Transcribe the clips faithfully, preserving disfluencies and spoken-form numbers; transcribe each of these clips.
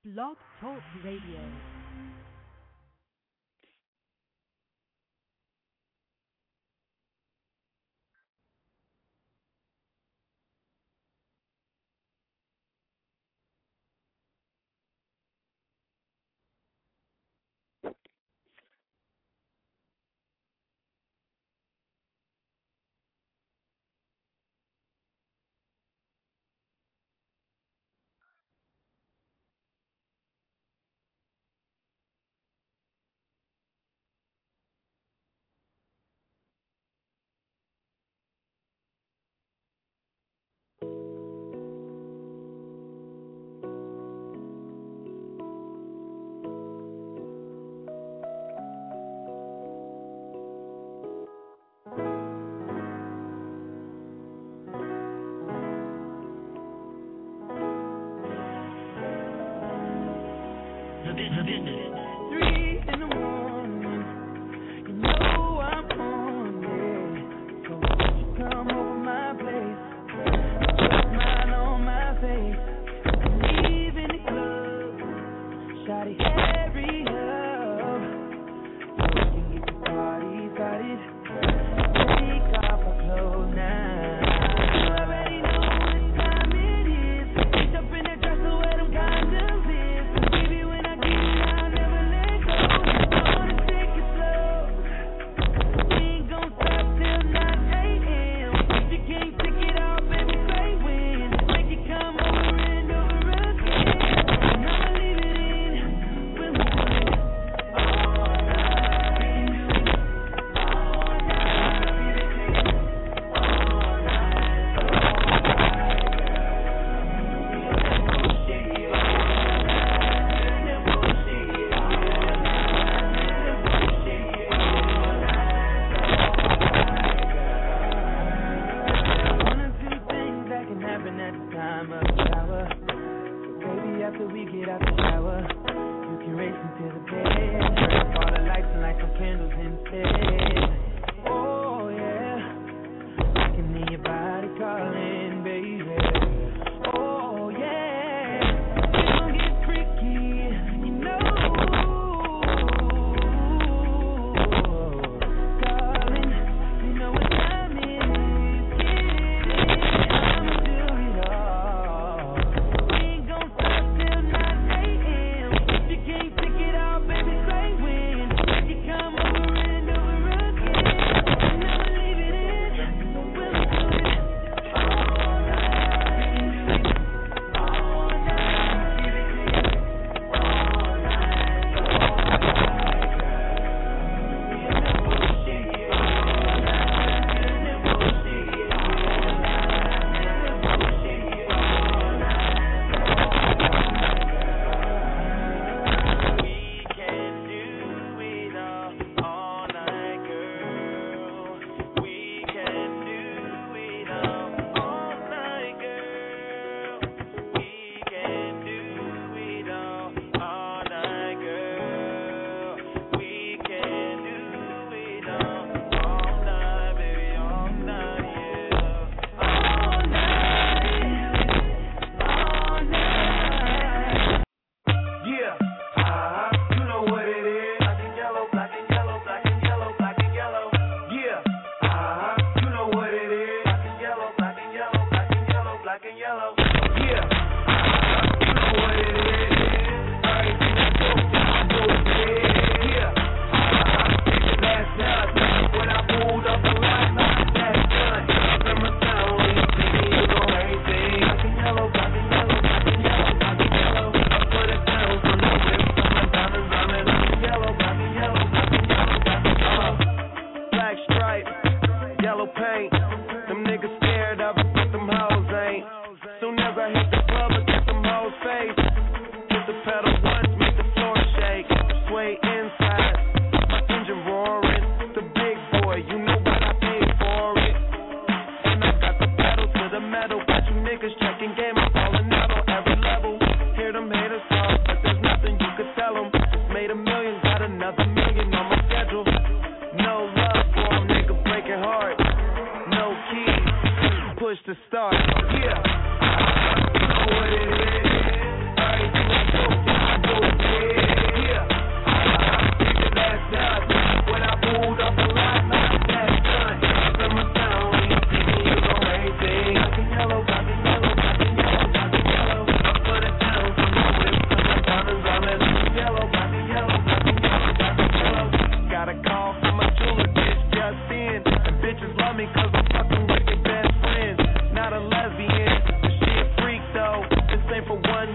Blog Talk Radio. Three in the morning, you know I'm on, yeah. So won't you come over my place, put a smile on my face, leave in the club, shawty hurry up, so we can get the party started, take off our clothes now. You already know what time it is, reach up in that dresser where them condoms is, baby when I get it I'll never let go, wanna take it slow, we ain't gon' stop till nine a.m. If you can't take it out, baby, say when, make it come over and over again, and I'ma leave it in when we do it all night, we can do it all night, baby, take it all night, so alright, girl, we don't negotiate it all night, negotiate it all night, negotiate it all night, so alright, girl. One or two things that can happen at the time of the shower. So baby, after we get out the shower, you can race into the bed, turn off all the lights and light some candles instead. Oh yeah, I can hear your body calling, baby. Oh yeah, it's gonna get freaky, you know. Darling, you know what time it is. Get it in, I'ma do it all. We ain't gon' stop till nine a.m.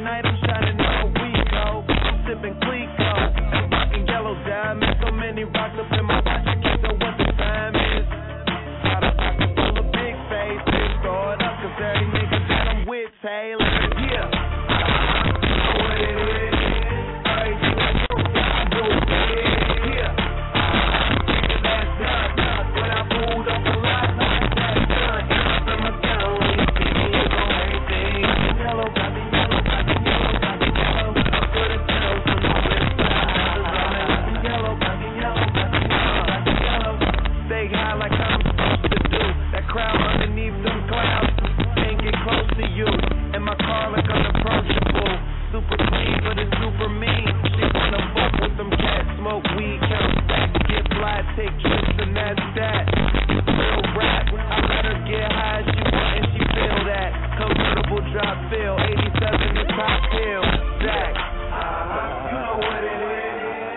night, I'm shining all week, ho. I'm sipping Clico and rocking yellow diamonds. So many rocks up in my watch, I can't know what the time is. Got a pocket full of big faces, throw it up, cause every nigga that I'm with, Taylor, yeah. What it is, everything I do, I do it, yeah. That's done, when I pulled up a lot, like that done. In my town, when you see me, it's on everything. Yellow, got the yellow, got the yellow, got the yellow. I put it down from the west side. Got the yellow, got the yellow, got the yellow, got the yellow. Stay high like I'm supposed to do. That crowd underneath them clouds can't get close to you. And my car look unapproachable. Super clean, but it's super mean. She wanna fuck with them cats, smoke weed, count stacks, get fly, take trips, and that's that. Real rap, I let her get high as she want, and she feel that. Convertible drop feel, eighty-seven the top hill, Zach. Uh-huh, you know what it is.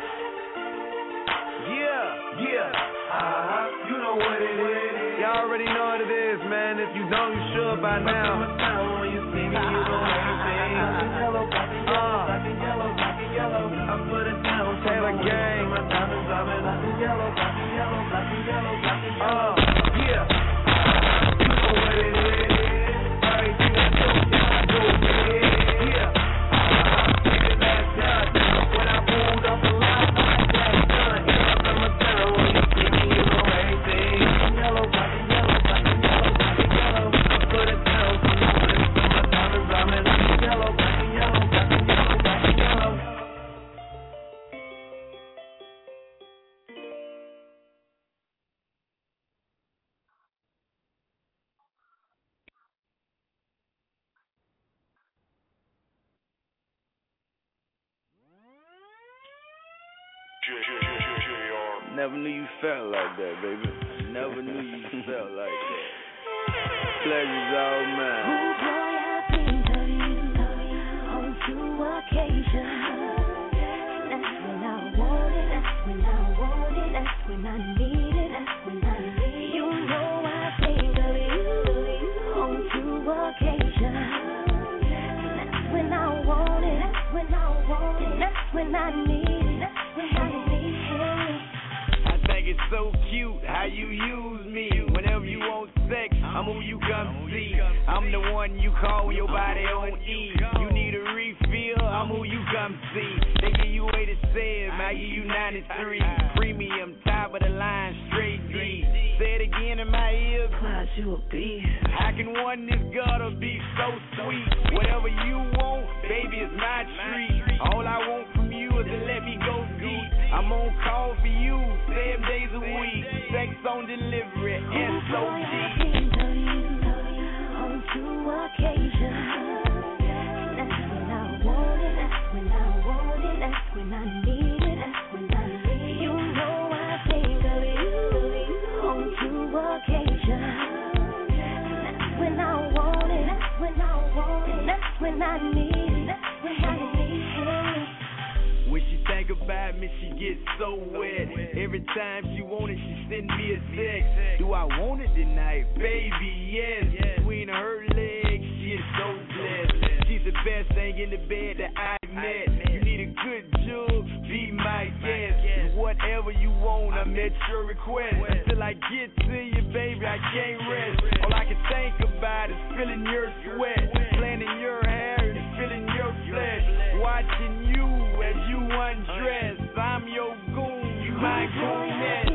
Yeah, yeah. Uh-huh, you know what it is. Y'all already know what it is, man. If you don't, you should by now. When you see me, you know everything. Yellow, black and yellow, black and yellow, black and yellow. I put it down, Taylor Gang. My diamonds are black and yellow, black and yellow, black and yellow, black and yellow. Yeah, you know what it is. Everything I do, I do it. Yeah, that's done. When I pulled up a lot, that's done. I'm my town, when you see me, you know everything. Yellow, black and yellow, black and yellow, black and yellow. I put it down from the west, my diamonds are black and yellow, black and yellow, black and yellow, black and yellow. Never knew you felt like that, baby. I never knew you felt like that. Pleasure's all mine. Oh boy, I think of you on two occasions. That's when I want it, that's when I want it, that's when I need it, that's when I need it. You know I think of you on two occasions. That's when I want it, that's when I want it, that's when I need it, that's when I need it. It's so cute how you use me. Whenever you want sex, I'm who you come see. I'm the one you call when your body on E. You need a refill, I'm who you come see. They give you eighty-seven, I give you ninety-three. Premium, top of the line, straight D. Say it again in my ears. Cause you a beast. How can one this gotta be so sweet? Whatever you want, baby, it's my treat. All I want from you is to let me go deep. I'm on call for you, seven days a week. Sex on delivery, S O D. On two occasions. That's when I want it, that's when I want it, that's when I need it, that's when I need it. You know I think of you on two occasions. That's when I want it, that's when I want it, that's when I need it, that's when I need it. When she think about me, she gets so wet. Every time she want it, she send me a text. Do I want it tonight? Baby, yes. Between her legs, she is so blessed. She's the best thing in the bed that I met. You need a good jug, be my guest. Whatever you want, I'm at your request. Until I get to you, baby, I can't rest. All I can think about is feeling your sweat, playing in your hair and feeling your flesh, watching you as you undress. I'm your goon, you my goonette.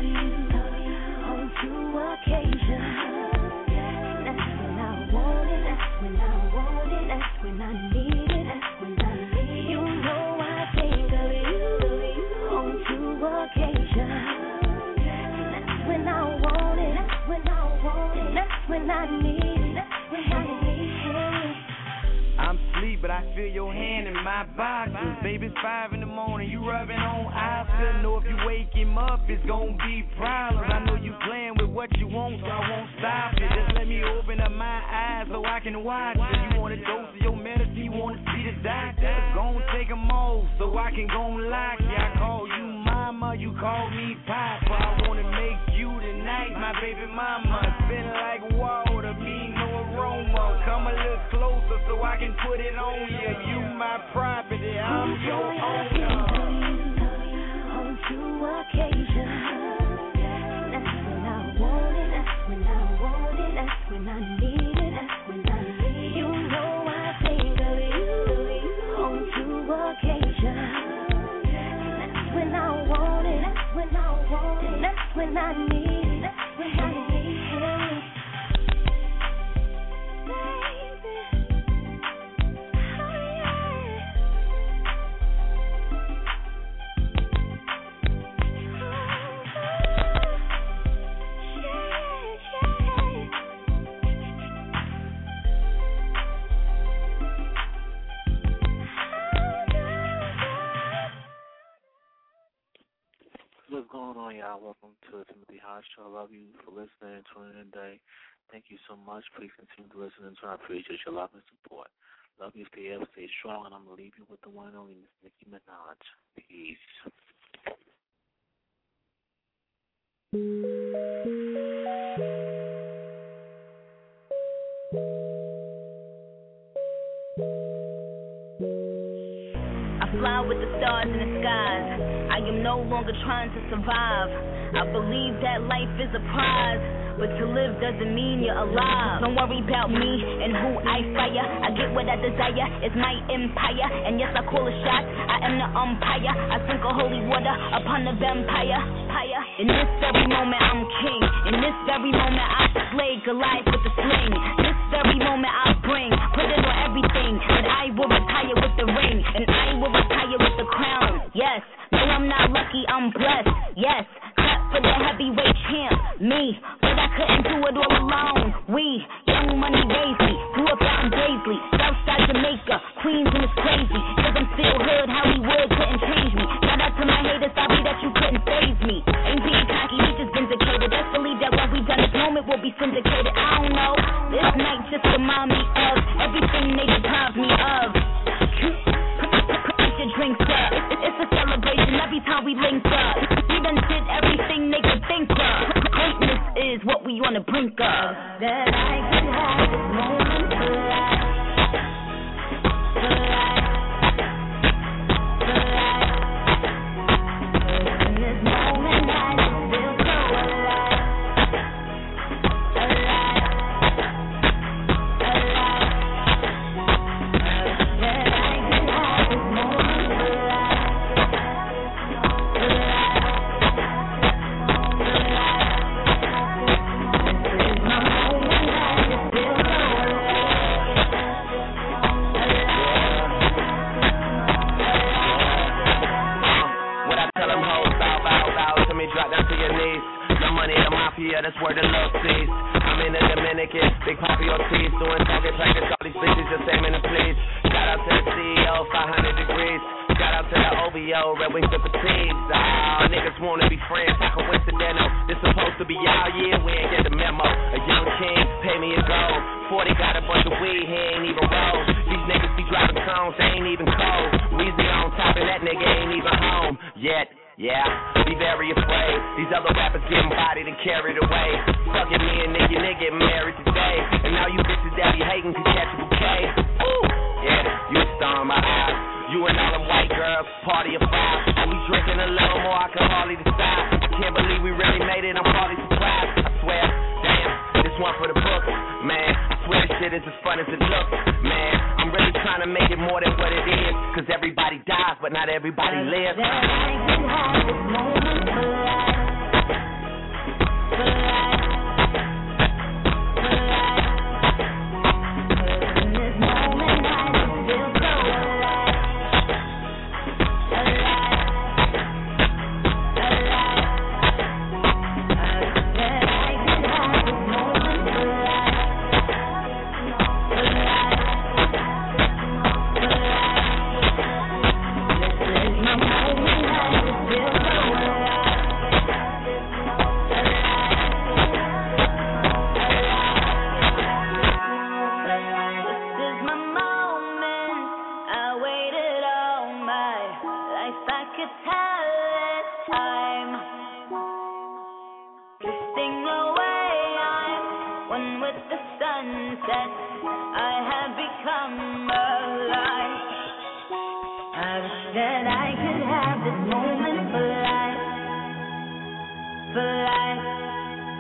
On two occasions. That's when I want it, that's when I want it, that's when I need it, that's when I need it. You know I think of you on two occasions. That's when I want it, that's when I want it, that's when I need it, that's when I need it. I'm asleep, but I feel your hand in my boxes. Baby, it's five in the morning, you rubbing on Oscar. Know if you wake him up, it's gonna be problems. I know you playing with what you want, so I won't stop it. Just let me open up my eyes so I can watch it. You want a dose of your medicine, you wanna see the doctor. Gon' take them off so I can gon' lock you. I call you mama, you call me papa. I wanna make you tonight, my baby mama. Spin like water, me no aroma. Come a little closer so I I can put it on you. You my property, I'm your owner. On two occasions, that's when I want it, that's when I want it, that's when I need it, that's when I need it. You know I think of you on two occasions. That's when I want it, that's when I want it, that's when I need it, that's when I need it. What's going on, y'all? Welcome to the Timothy Hodge Show. I love you for listening and tuning in today. Thank you so much. Please continue to listen and I appreciate your love and support. Love you, stay up, stay strong, and I'm going to leave you with the one and only Miss Nicki Minaj. Peace. I fly with the stars in the skies. I am no longer trying to survive. I believe that life is a prize, but to live doesn't mean you're alive. Don't worry about me and who I fire. I get what I desire, it's my empire. And yes, I call a shot, I am the umpire. I sprinkle holy water upon the vampire. In this very moment I'm king. In this very moment I slay Goliath with the sling. This very moment I bring, put it on everything. But I will retire with the ring, and I will retire with the crown. Yes, no I'm not lucky, I'm blessed. Yes, clap for the heavyweight champ, me. But I couldn't do it all alone. We, Young Money raised me, grew up out in Daisley, Southside Jamaica, Queens and it's crazy. Cause I'm still hood, Hollywood couldn't change me. Shout out to my haters, sorry that you couldn't faze me. Ain't being cocky, we just vindicated. Let's believe that what we done this moment will be syndicated. I don't know, this night just remind me of everything they deprived me of. Put your drinks up, it's a celebration every time we link up. We done did everything they could think of. Greatness is what we on the brink of. That I could have this moment for life, for life, for life. In this moment I just feel so alive, alive, alive. That I could have this moment for life, for life, for life. This is my moment, I just feel so What I tell them hoes, bow, bow, bow to me, drop down to your knees. No money, the mafia, that's where the love sees. I'm in the Dominican, Big Papi Ortiz, doing target practice, all these bitches just aiming to please. Shout out to the C E O, five hundred degrees. Shout out to the O V O, Red Wings with fatigues. Ah, niggas wanna be friends, how coincidental. This supposed to be y'all, yeah, we ain't get the memo. A young king, pay me a gold. forty got a bunch of weed, he ain't even roll. These niggas be driving songs, they ain't even cold. Weezy on top and that nigga ain't even home yet. Yeah, be very afraid. These other rappers getting bodied and carried away. Fucking me and nigga, nigga getting married today. And now you bitches that be hating can catch a bouquet. Ooh, yeah, you a star in my eyes. You and all them white girls, party of five. And we drinking a little more, I can hardly decide. I can't believe we really made it, I'm hardly surprised. I swear, damn, this one for the books. Man, I swear this shit is as fun as it looks. Man, I'm really trying to make it more than what it is. Cause everybody dies, but not everybody lives. That I can have this moment for life, for life, for life. In this moment I just feel so alive, alive, alive. That I can have this moment for life, for life, for life. This is my moment, I just feel so alive, alive. This is my moment, I waited all my life, I could tell it's time. Drifting away, I'm one with the sunset, I have become that I could have this moment for life, for life,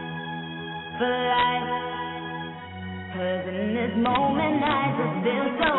for life. Cause in this moment I just feel so